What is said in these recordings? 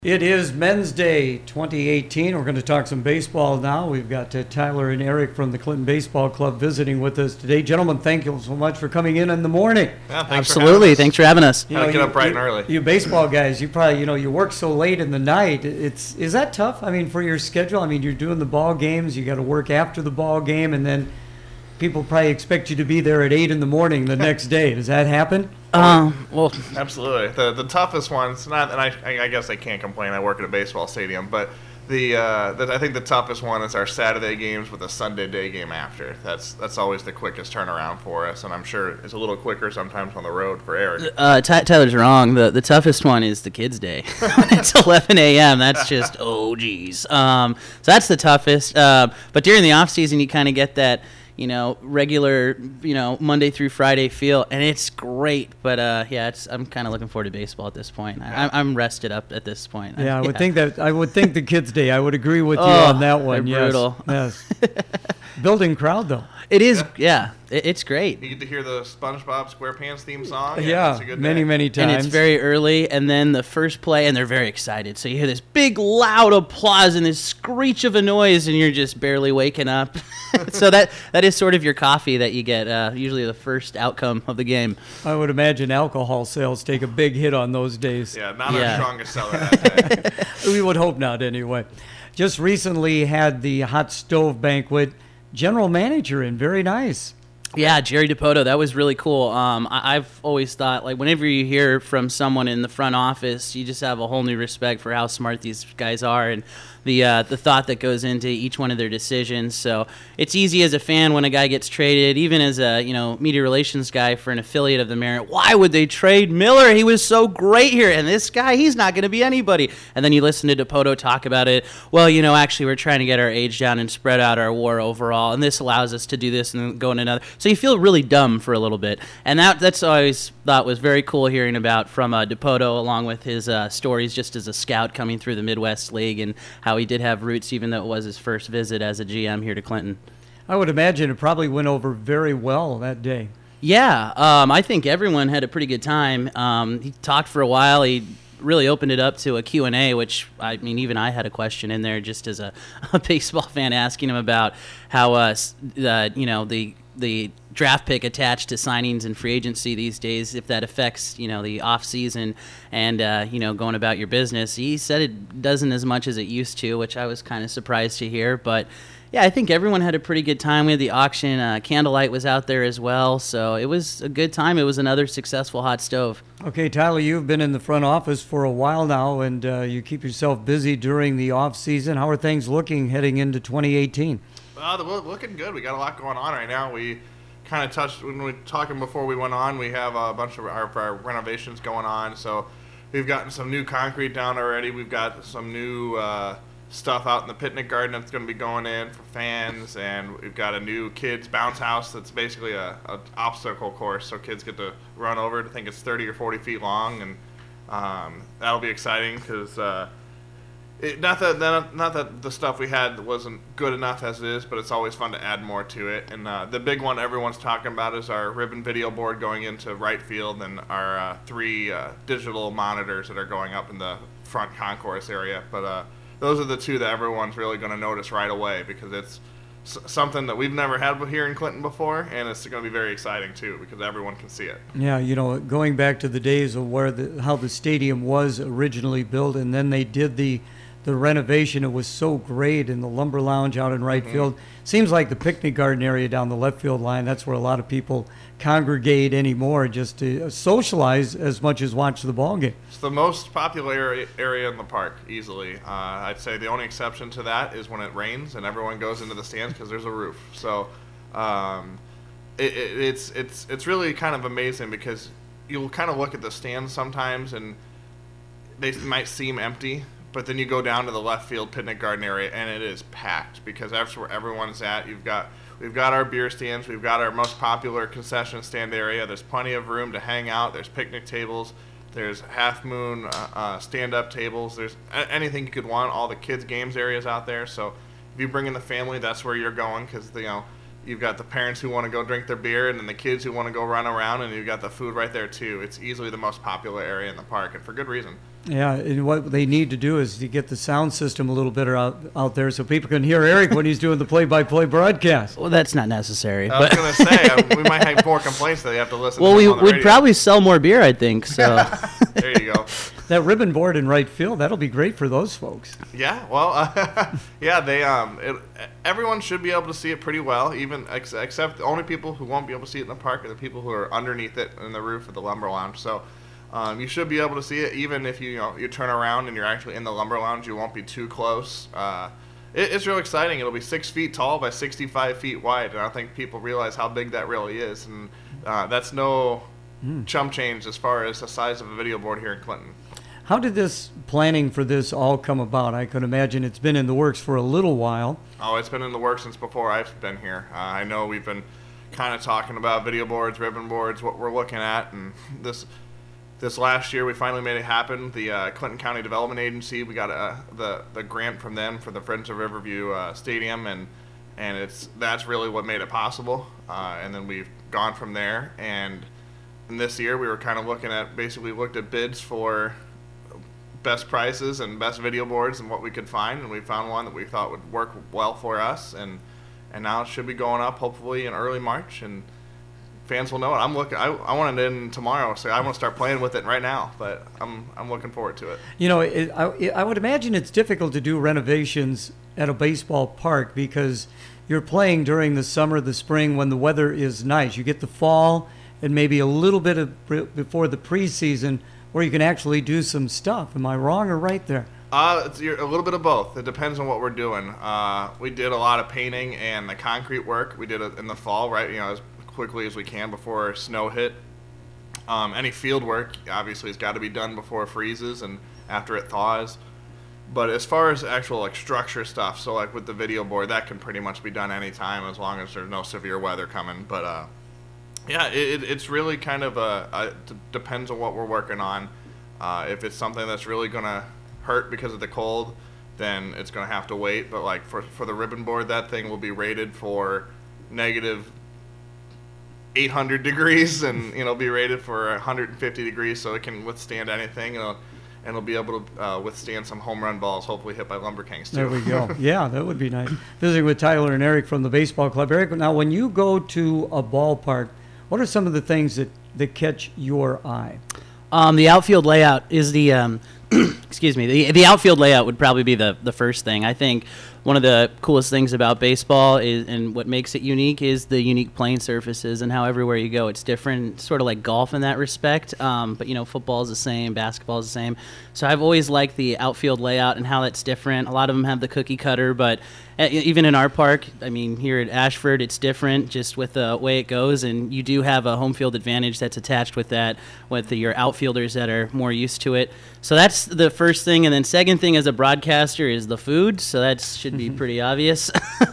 It is Men's Day 2018. We're going to talk some baseball now. We've got Tyler and Eric from the Clinton Baseball Club visiting with us today. Gentlemen, thank you so much for coming in the morning. Yeah, Absolutely. Thanks for having us. Get up bright and early. You baseball guys, you probably, you work so late in the night. Is that tough? I mean, for your schedule? I mean, you're doing the ball games. You got to work after the ball game, and then people probably expect you to be there at 8 in the morning the next day. Does that happen? Well, Absolutely. The toughest ones, and I guess I can't complain. I work at a baseball stadium, but I think the toughest one is our Saturday games with a Sunday day game after. That's always the quickest turnaround for us, and I'm sure it's a little quicker sometimes on the road for Eric. Tyler's wrong. The toughest one is the kids' day. It's 11 a.m. That's just, oh, geez. So that's the toughest. But during the off season, you kind of get that, regular, Monday through Friday feel, and it's great. But I'm kind of looking forward to baseball at this point. Yeah. I'm rested up at this point. Yeah, I would think the kids' day. I would agree with you on that one. They're brutal. Yes. Building crowd though. It is. Yeah, it's great. You get to hear the SpongeBob SquarePants theme song. Yeah, it's a good many times. And it's very early, and then the first play, and they're very excited. So you hear this big, loud applause and this screech of a noise, and you're just barely waking up. So that is sort of your coffee that you get, usually the first outcome of the game. I would imagine alcohol sales take a big hit on those days. Yeah, not our strongest seller that day. We would hope not anyway. Just recently had the hot stove banquet. General manager in, very nice. Yeah, Jerry Dipoto, that was really cool. I've always thought, like, whenever you hear from someone in the front office, you just have a whole new respect for how smart these guys are and the thought that goes into each one of their decisions. So it's easy as a fan when a guy gets traded, even as a media relations guy for an affiliate of the Marriott. Why would they trade Miller? He was so great here, and this guy, he's not going to be anybody. And then you listen to Dipoto talk about it. Well, actually, we're trying to get our age down and spread out our WAR overall, and this allows us to do this and go in another. So you feel really dumb for a little bit, and that's what I always thought was very cool hearing about from Dipoto, along with his stories just as a scout coming through the Midwest League and how he did have roots, even though it was his first visit as a GM here to Clinton. I would imagine it probably went over very well that day. Yeah, I think everyone had a pretty good time. He talked for a while. He really opened it up to a Q&A, which, I mean, even I had a question in there just as a baseball fan asking him about how, the draft pick attached to signings and free agency these days, if that affects, the off season and, going about your business. He said it doesn't as much as it used to, which I was kind of surprised to hear. But, yeah, I think everyone had a pretty good time. We had the auction. Candlelight was out there as well. So it was a good time. It was another successful hot stove. Okay, Tyler, you've been in the front office for a while now, and you keep yourself busy during the off season. How are things looking heading into 2018? Looking good. We got a lot going on right now. We kind of touched when we were talking before we went on. We have a bunch of our renovations going on. So we've gotten some new concrete down already. We've got some new stuff out in the picnic garden that's going to be going in for fans, and we've got a new kids bounce house that's basically a obstacle course, so kids get to run over it. I think it's 30 or 40 feet long, and that'll be exciting because. Not that the stuff we had wasn't good enough as it is, but it's always fun to add more to it. And the big one everyone's talking about is our ribbon video board going into right field and our 3 digital monitors that are going up in the front concourse area. But those are the 2 that everyone's really going to notice right away because it's something that we've never had here in Clinton before, and it's going to be very exciting too because everyone can see it. Yeah, going back to the days of how the stadium was originally built, and then they did the renovation. It was so great in the lumber lounge out in right field. Seems like the picnic garden area down the left field line, that's where a lot of people congregate anymore just to socialize as much as watch the ball game. It's the most popular area in the park, easily. I'd say the only exception to that is when it rains and everyone goes into the stands because there's a roof. So it's really kind of amazing because you'll kind of look at the stands sometimes and they might seem empty, but then you go down to the left field picnic garden area, and it is packed because that's where everyone's at. We've got our beer stands. We've got our most popular concession stand area. There's plenty of room to hang out. There's picnic tables. There's Half Moon stand-up tables. There's anything you could want. All the kids' games areas out there. So if you bring in the family, that's where you're going because, you've got the parents who want to go drink their beer and then the kids who want to go run around, and you've got the food right there, too. It's easily the most popular area in the park, and for good reason. Yeah, and what they need to do is to get the sound system a little better out there so people can hear Eric when he's doing the play-by-play broadcast. Well, that's not necessary. I was going to say, we might have more complaints that they have to listen well, to on the we'd radio. probably sell more beer, I think. So There you go. That ribbon board in right field, that'll be great for those folks. Yeah, well, yeah, they everyone should be able to see it pretty well, even except the only people who won't be able to see it in the park are the people who are underneath it in the roof of the lumber lounge. So you should be able to see it, even if you turn around and you're actually in the lumber lounge. You won't be too close. It's real exciting. It'll be 6 feet tall by 65 feet wide, and I don't think people realize how big that really is. And that's no chump change as far as the size of a video board here in Clinton. How did this planning for this all come about? I could imagine it's been in the works for a little while. Oh, it's been in the works since before I've been here. I know we've been kind of talking about video boards, ribbon boards, what we're looking at, and this last year we finally made it happen. The Clinton County Development Agency, we got the grant from them for the Friends of Riverview Stadium, and that's really what made it possible. And then we've gone from there, and this year we were kind of looked at bids for best prices and best video boards and what we could find, and we found one that we thought would work well for us, and now it should be going up hopefully in early March, and fans will know it. I want it in tomorrow, so I want to start playing with it right now, but I'm looking forward to it. I would imagine it's difficult to do renovations at a baseball park because you're playing during the summer, the spring, when the weather is nice. You get the fall and maybe a little bit before the preseason where you can actually do some stuff. Am I wrong or right there? It's a little bit of both. It depends on what we're doing. We did a lot of painting and the concrete work. We did it in the fall, right? As quickly as we can before snow hit. Any field work, obviously, has got to be done before it freezes and after it thaws. But as far as actual structure stuff, so like with the video board, that can pretty much be done anytime as long as there's no severe weather coming. But yeah, it's really kind of depends on what we're working on. If it's something that's really going to hurt because of the cold, then it's going to have to wait. But like for the ribbon board, that thing will be rated for negative 800 degrees, and be rated for 150 degrees, so it can withstand anything. And it'll be able to withstand some home run balls, hopefully hit by Lumber Kings too. There we go. Yeah, that would be nice. Visiting with Tyler and Eric from the baseball club. Eric, now when you go to a ballpark, what are some of the things that catch your eye? The outfield layout is the excuse me. The outfield layout would probably be the first thing. I think one of the coolest things about baseball is, and what makes it unique, is the unique playing surfaces and how everywhere you go it's different. Sort of like golf in that respect. But football is the same, basketball is the same. So I've always liked the outfield layout and how that's different. A lot of them have the cookie cutter, but even in our park, here at Ashford, it's different just with the way it goes, and you do have a home field advantage that's attached with that, with your outfielders that are more used to it. So that's the first thing, and then second thing as a broadcaster is the food, so that should be pretty obvious.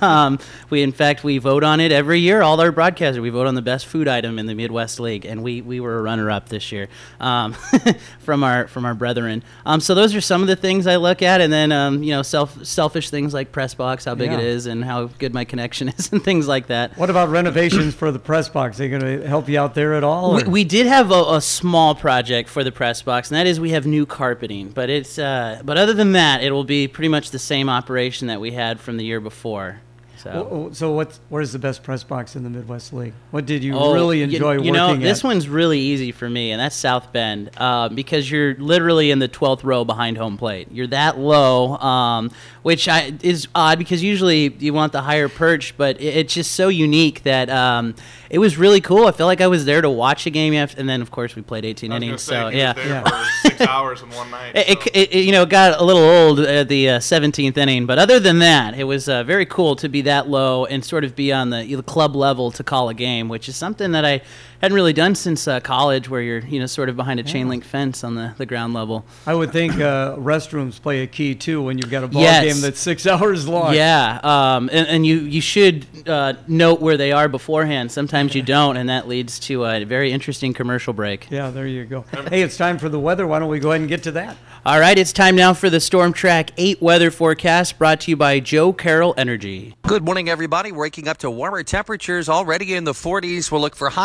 We vote on it every year, all our broadcasters. We vote on the best food item in the Midwest League, and we were a runner-up this year from our brethren. So those are some of the things I look at, and then selfish things like press box, how big it is and how good my connection is and things like that. What about renovations for the press box? Are they going to help you out there at all? We did have a small project for the press box, and that is we have new carpeting. But but other than that, it will be pretty much the same operation that we had from the year before. So where's the best press box in the Midwest League? What did you really enjoy working at? This one's really easy for me, and that's South Bend, because you're literally in the 12th row behind home plate. You're that low, which is odd because usually you want the higher perch, but it's just so unique that it was really cool. I felt like I was there to watch a game, and then of course we played 18 innings. So yeah, for 6 hours in one night. It got a little old at the 17th inning, but other than that, it was very cool to be that low and sort of be on the club level to call a game, which is something that I hadn't really done since college, where you're sort of behind a chain link fence on the ground level. I would think restrooms play a key too when you've got a ball game that's 6 hours long. Yeah, and you should note where they are beforehand. Sometimes you don't, and that leads to a very interesting commercial break. Yeah, there you go. Hey, it's time for the weather. Why don't we go ahead and get to that? All right, it's time now for the Storm Track 8 weather forecast, brought to you by Joe Carroll Energy. Good morning, everybody. Waking up to warmer temperatures already in the 40s. We'll look for highs today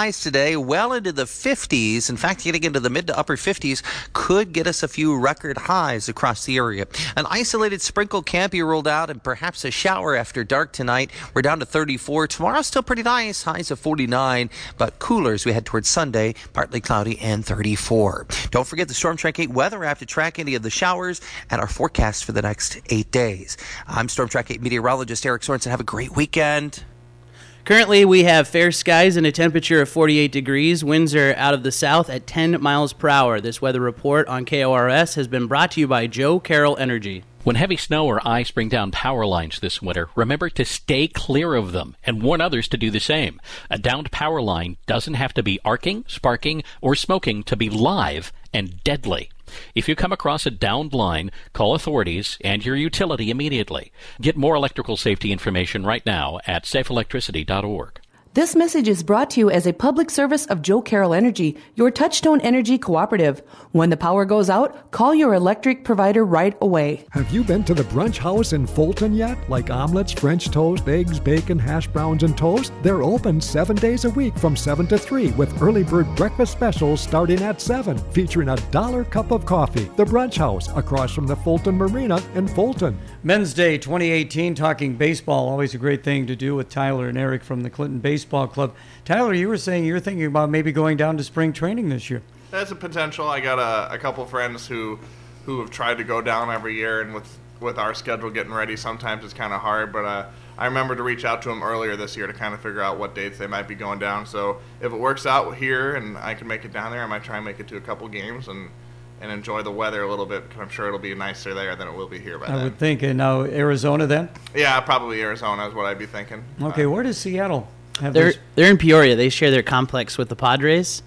today, well into the 50s. In fact, getting into the mid to upper 50s could get us a few record highs across the area. An isolated sprinkle can be ruled out, and perhaps a shower after dark tonight. We're down to 34. Tomorrow still pretty nice, highs of 49, but cooler as we head towards Sunday, partly cloudy and 34. Don't forget the Storm Track 8 weather app to track any of the showers and our forecast for the next 8 days. I'm Storm Track 8 meteorologist Eric Sorensen. Have a great weekend. Currently, we have fair skies and a temperature of 48 degrees. Winds are out of the south at 10 miles per hour. This weather report on KORS has been brought to you by Joe Carroll Energy. When heavy snow or ice bring down power lines this winter, remember to stay clear of them and warn others to do the same. A downed power line doesn't have to be arcing, sparking, or smoking to be live and deadly. If you come across a downed line, call authorities and your utility immediately. Get more electrical safety information right now at safeelectricity.org. This message is brought to you as a public service of Joe Carroll Energy, your Touchstone Energy cooperative. When the power goes out, call your electric provider right away. Have you been to the brunch house in Fulton yet? Like omelets, French toast, eggs, bacon, hash browns, and toast? They're open 7 days a week from 7 to 3 with early bird breakfast specials starting at 7, featuring a $1 cup of coffee. The Brunch House, across from the Fulton Marina in Fulton. Men's Day 2018, talking baseball, always a great thing to do with Tyler and Eric from the Clinton Baseball Club. Tyler, you were saying you're thinking about maybe going down to spring training this year. That's a potential. I got a couple friends who have tried to go down every year, and with our schedule getting ready, sometimes it's kind of hard. But I remember to reach out to them earlier this year to kind of figure out what dates they might be going down. So if it works out here and I can make it down there, I might try and make it to a couple games and enjoy the weather a little bit, because I'm sure it'll be nicer there than it will be here by then. I would think. And now Arizona then? Yeah, probably Arizona is what I'd be thinking. Okay, where does Seattle have They're in Peoria. They share their complex with the Padres.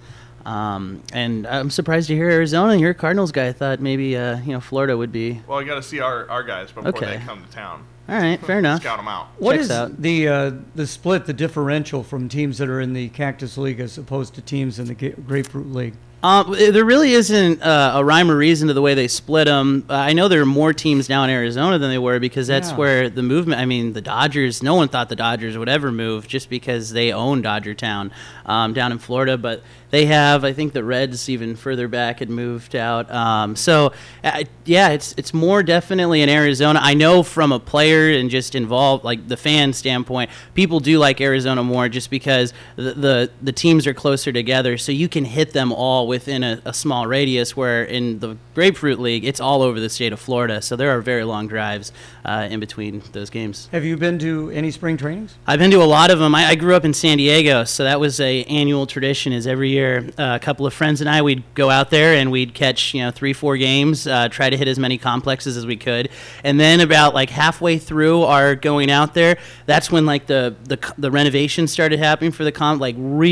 And I'm surprised to hear Arizona. You're a Cardinals guy. I thought maybe Florida would be. Well, you got to see our guys before Okay. they come to town. All right, fair enough. Scout them out. What Checks is out. the split, the differential from teams that are in the Cactus League as opposed to teams in the Grapefruit League? There really isn't a rhyme or reason to the way they split them. I know there are more teams now in Arizona than they were, because that's where the movement. I mean, the Dodgers. No one thought the Dodgers would ever move just because they own Dodger Town down in Florida, but they have. I think the Reds even further back had moved out. It's more definitely in Arizona. I know from a player and just involved, like the fan standpoint, people do like Arizona more just because the teams are closer together, so you can hit them all within a small radius, where in the Grapefruit League, it's all over the state of Florida, so there are very long drives in between those games. Have you been to any spring trainings? I've been to a lot of them. I grew up in San Diego, so that was a annual tradition. Is every year a couple of friends and I, we'd go out there and we'd catch 3-4 games, try to hit as many complexes as we could, and then about like halfway through our going out there, that's when like the renovation started happening for the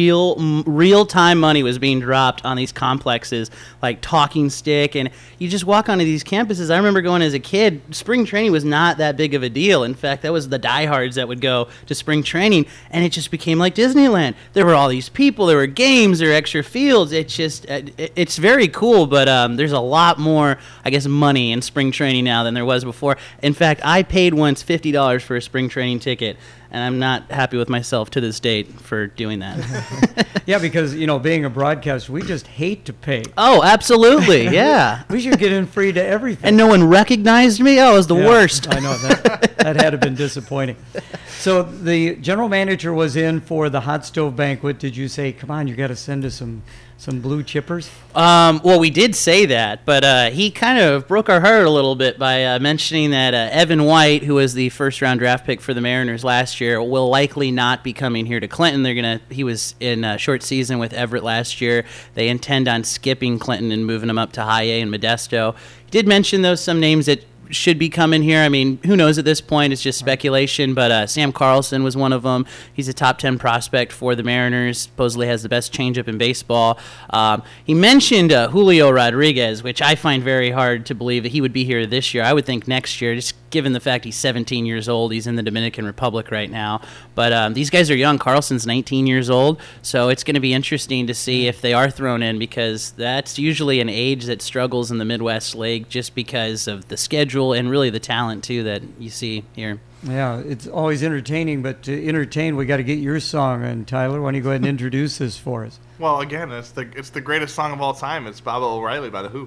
real time money was being dropped on these complexes like Talking Stick, and you just walk onto these campuses. I remember going as a kid, spring training was not that big of a deal. In fact, that was the diehards that would go to spring training, and it just became like Disneyland. There were all these people, there were games, there were extra fields. It's very cool, but there's a lot more, I guess, money in spring training now than there was before. In fact, I paid once $50 for a spring training ticket, and I'm not happy with myself to this date for doing that. Yeah, because, being a broadcaster, we just hate to pay. Oh, absolutely, yeah. We should get in free to everything. And no one recognized me? Oh, it was the worst. I know, that had to have been disappointing. So the general manager was in for the hot stove banquet. Did you say, come on, you got to send us some blue chippers? Well, we did say that, but he kind of broke our heart a little bit by mentioning that Evan White, who was the first-round draft pick for the Mariners last year, will likely not be coming here to Clinton. He was in a short season with Everett last year. They intend on skipping Clinton and moving him up to High A in Modesto. He did mention, though, some names that should be coming here. I mean, who knows at this point? It's just speculation, but Sam Carlson was one of them. He's a top 10 prospect for the Mariners, supposedly has the best changeup in baseball. He mentioned Julio Rodriguez, which I find very hard to believe that he would be here this year. I would think next year, just given the fact he's 17 years old. He's in the Dominican Republic right now. But these guys are young. Carlson's 19 years old, so it's going to be interesting to see if they are thrown in, because that's usually an age that struggles in the Midwest League just because of the schedule schedule and really the talent too that you see here. Yeah, it's always entertaining, but to entertain, we got to get your song. And Tyler, why don't you go ahead and introduce this for us? Well, again, it's the greatest song of all time. It's Baba O'Reilly by The Who.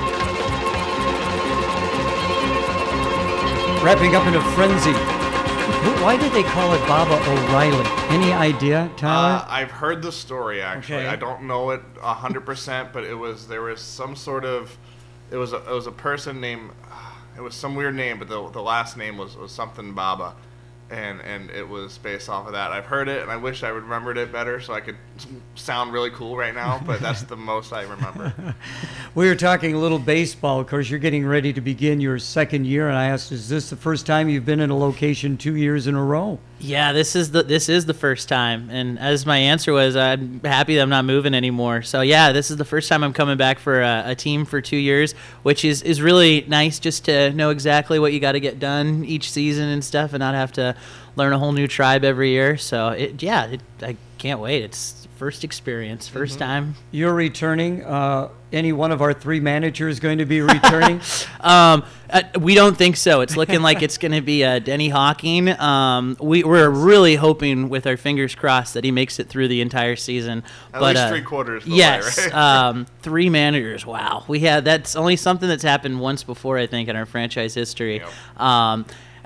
Wrapping up in a frenzy. Why did they call it Baba O'Reilly? Any idea, Tyler? I've heard the story actually. Okay. I don't know it 100%, but there was some sort of it was a person named it was some weird name, but the last name was something Baba, and it was based off of that. I've heard it, and I wish I remembered it better so I could sound really cool right now, but that's the most I remember. We were talking a little baseball. Of course, you're getting ready to begin your second year, and I asked, is this the first time you've been in a location 2 years in a row? Yeah, this is the first time, and as my answer was, I'm happy that I'm not moving anymore. So yeah, this is the first time I'm coming back for a team for 2 years, which is really nice just to know exactly what you got to get done each season and stuff, and not have to learn a whole new tribe every year. So I can't wait. It's first experience, first time. You're returning. Any one of our three managers going to be returning? We don't think so. It's looking like it's going to be Denny Hawking. We're really hoping, with our fingers crossed, that he makes it through the entire season. At least 3/4 of the way, yes, right? three managers. Wow, that's only something that's happened once before, I think, in our franchise history. Yep.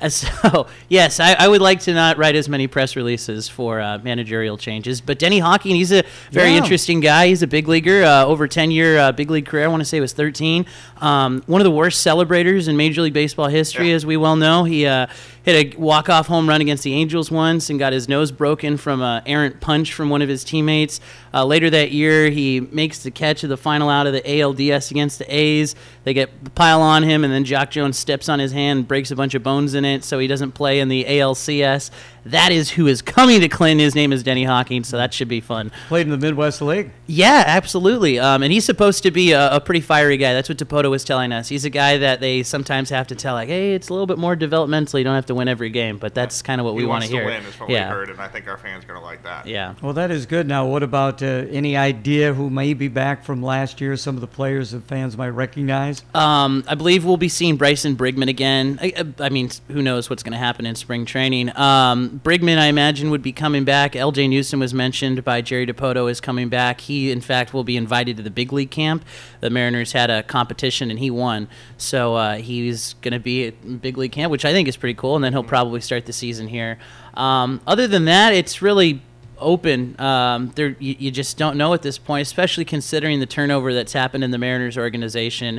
So, yes, I would like to not write as many press releases for managerial changes. But Denny Hawking, he's a very interesting guy. He's a big leaguer, over 10-year big league career. I want to say it was 13. One of the worst celebrators in Major League Baseball history, as we well know. He hit a walk-off home run against the Angels once and got his nose broken from an errant punch from one of his teammates. Later that year, he makes the catch of the final out of the ALDS against the A's. They get the pile on him, and then Jock Jones steps on his hand and breaks a bunch of bones in it, so he doesn't play in the ALCS. That is who is coming to Clinton. His name is Denny Hawking, so that should be fun. Played in the Midwest League. Yeah, absolutely. And he's supposed to be a pretty fiery guy. That's what Dipoto was telling us. He's a guy that they sometimes have to tell, like, hey, it's a little bit more developmental. You don't have to win every game, but that's kind of what we want to hear. He wants to win is what we heard, and I think our fans are going to like that. Yeah. Well, that is good. Now, what about any idea who may be back from last year, some of the players that fans might recognize? I believe we'll be seeing Bryson Brigman again. I mean, who knows what's going to happen in spring training. Brigman, I imagine, would be coming back. L.J. Newsom was mentioned by Jerry Dipoto is coming back. He, in fact, will be invited to the big league camp. The Mariners had a competition, and he won. So he's going to be at big league camp, which I think is pretty cool, and then he'll probably start the season here. Other than that, it's really open. You just don't know at this point, especially considering the turnover that's happened in the Mariners organization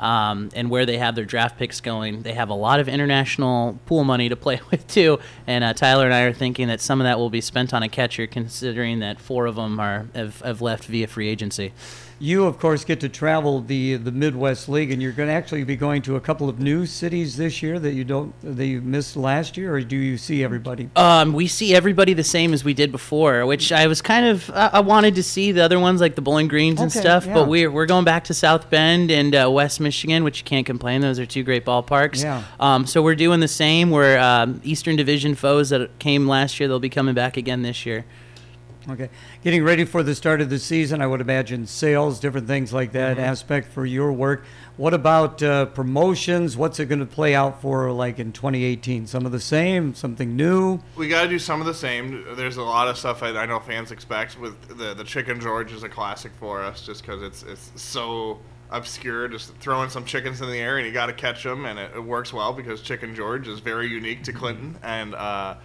and where they have their draft picks going. They have a lot of international pool money to play with too, and Tyler and I are thinking that some of that will be spent on a catcher, considering that 4 of them have left via free agency. You, of course, get to travel the Midwest League, and you're going to actually be going to a couple of new cities this year that you missed last year, or do you see everybody? We see everybody the same as we did before, which I was kind of I wanted to see the other ones like the Bowling Greens and stuff, but we're going back to South Bend and West Michigan, which you can't complain. Those are 2 great ballparks. Yeah. So we're doing the same. We're Eastern Division foes that came last year. They'll be coming back again this year. Okay. Getting ready for the start of the season, I would imagine sales, different things like that aspect for your work. What about promotions? What's it going to play out for like in 2018? Some of the same, something new? We got to do some of the same. There's a lot of stuff I know fans expect. With the Chicken George is a classic for us just because it's so obscure, just throwing some chickens in the air and you got to catch them, and it works well because Chicken George is very unique to Clinton, and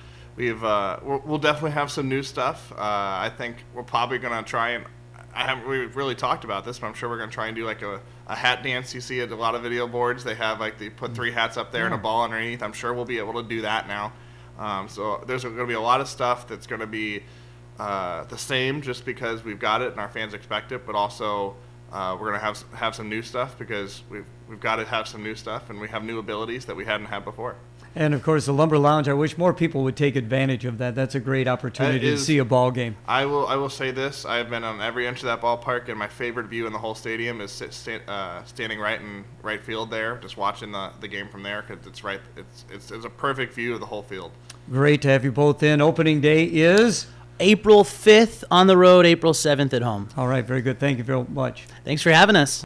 we'll definitely have some new stuff. I think we're probably going to try and we've really talked about this, but I'm sure we're going to try and do like a hat dance. You see at a lot of video boards, they put 3 hats up there and a ball underneath. I'm sure we'll be able to do that now. So there's going to be a lot of stuff that's going to be the same just because we've got it and our fans expect it, but also we're going to have some new stuff because we've got to have some new stuff, and we have new abilities that we hadn't had before. And, of course, the Lumber Lounge, I wish more people would take advantage of that. That's a great opportunity to see a ball game. I will say this. I've been on every inch of that ballpark, and my favorite view in the whole stadium is standing right in right field there, just watching the game from there because it's a perfect view of the whole field. Great to have you both in. Opening day is? April 5th on the road, April 7th at home. All right, very good. Thank you very much. Thanks for having us.